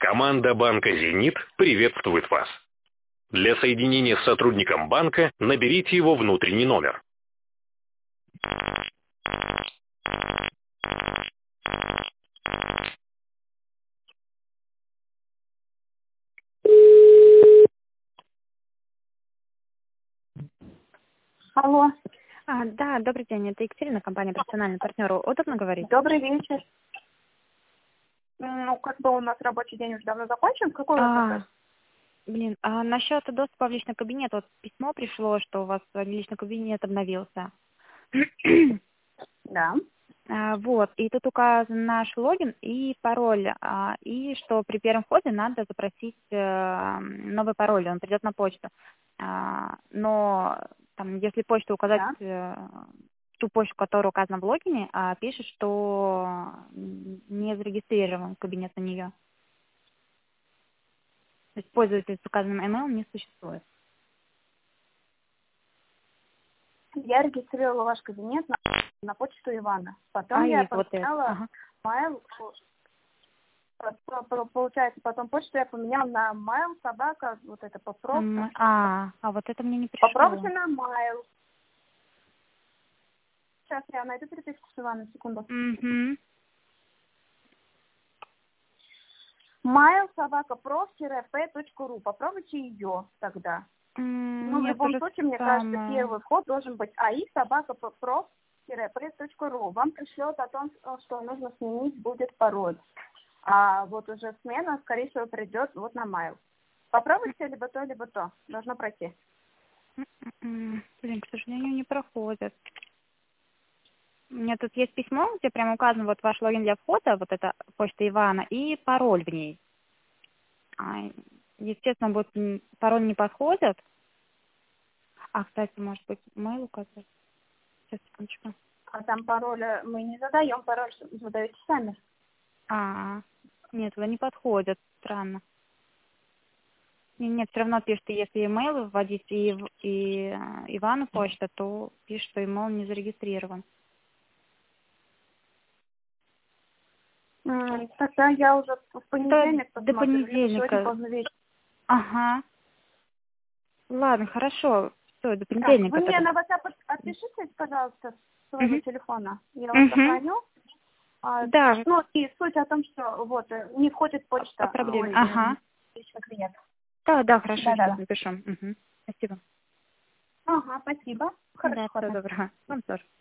Команда банка «Зенит» приветствует вас. Для соединения с сотрудником банка наберите его внутренний номер. Алло. Да, добрый день, это Екатерина, компания «Профессиональный партнер». Удобно говорить? Добрый вечер. Ну, как бы у нас рабочий день уже давно закончен. Какой вопрос? Насчет доступа в личный кабинет. Вот письмо пришло, что у вас личный кабинет обновился. Да. Вот, и тут указан наш логин и пароль, и что при первом входе надо запросить новый пароль, он придет на почту. Но там, если почту указать, ту почту, которая указана в логине, пишет, что не зарегистрирован кабинет на нее. То есть пользователь с указанным email не существует. Я регистрировала ваш кабинет на почту Ивана. Потом я поменяла mail. Получается, потом почту я поменяла на mail, собака, вот это попробуйте. Вот это мне не пришло. Попробуйте на mail. Сейчас я найду переписку с Иваном, секунду. Mail собака prof-p.ru. Попробуйте ее тогда. В любом случае, мне кажется, первый вход должен быть ai-prof-p.ru. Вам пришлет о том, что нужно сменить будет пароль. А вот уже смена, скорее всего, придет вот на mail. Попробуйте либо то, либо то. Должно пройти. К сожалению, не проходит. У меня тут есть письмо, где прямо указан вот ваш логин для входа, вот это почта Ивана, и пароль в ней. Естественно, будет пароль не подходит. Кстати, может быть, mail указать. Сейчас, секундочку. Там пароля мы не задаем, пароль задаете сами. Нет, туда не подходит. Странно. Нет, все равно пишет, если email вводить и Ивану почта, то пишет, что email не зарегистрирован. Тогда я уже в понедельник посмотрю. До понедельника. Ладно, хорошо. Все, до понедельника. Вы мне на WhatsApp отпишите, пожалуйста, своего телефона. Я вас сохраню. Да. Ну, и суть о том, что вот не входит почта. Проблема. Личный клиент. Да, хорошо, сейчас напишу. Спасибо. Спасибо. Хорошо. Всего доброго. Вам тоже.